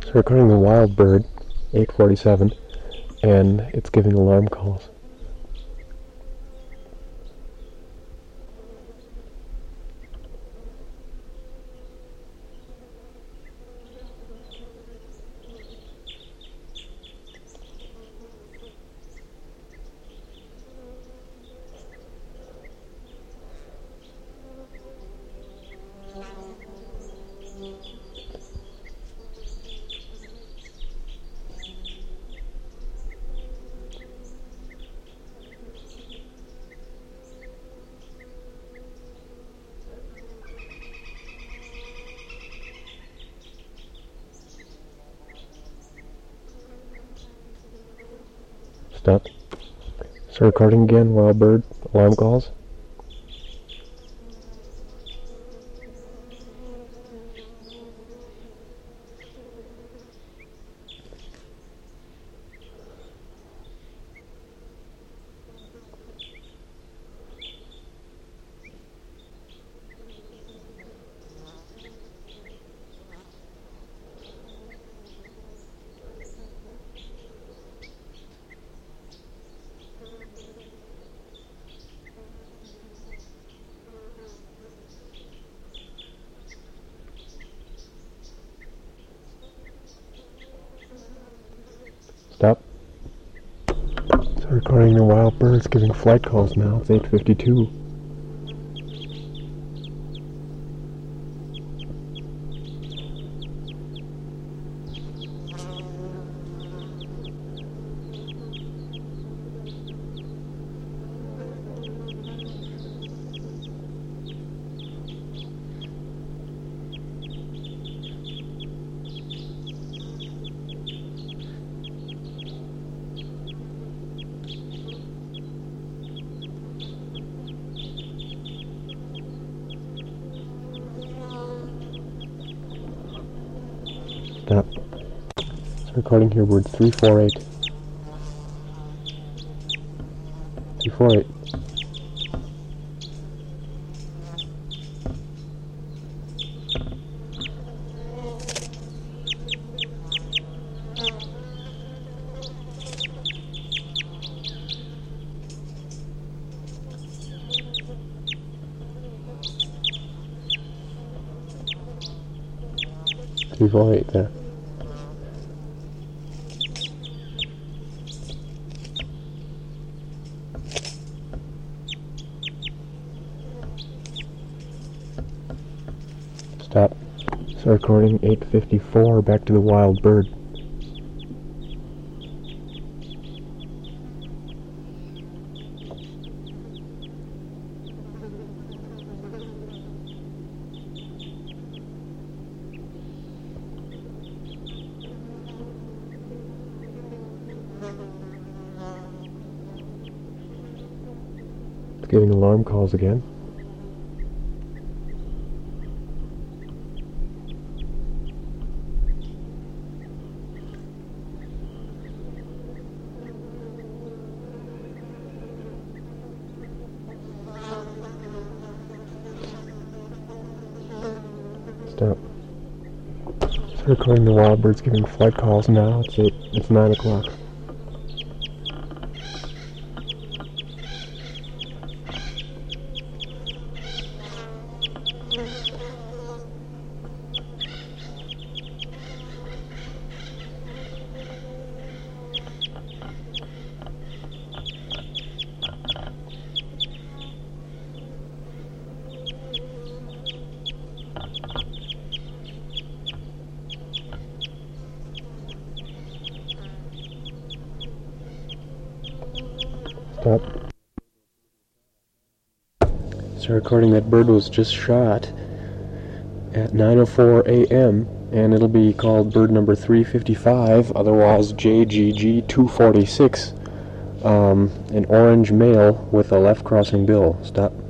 So recording the wild bird, 8:47, and it's giving alarm calls. Stop. So recording again, wild bird, alarm calls. Stop. So recording the wild birds giving flight calls now. It's 8:52. Stop. So recording here word 348. 348. There. Stop. So recording 8:54, back to the wild bird. It's giving alarm calls again. Stop. So recording the wild birds giving flight calls now. It's 9 o'clock. Stop. So recording that bird was just shot at 9:04 a.m. and it'll be called bird number 355, otherwise JGG 246, an orange male with a left crossing bill. Stop.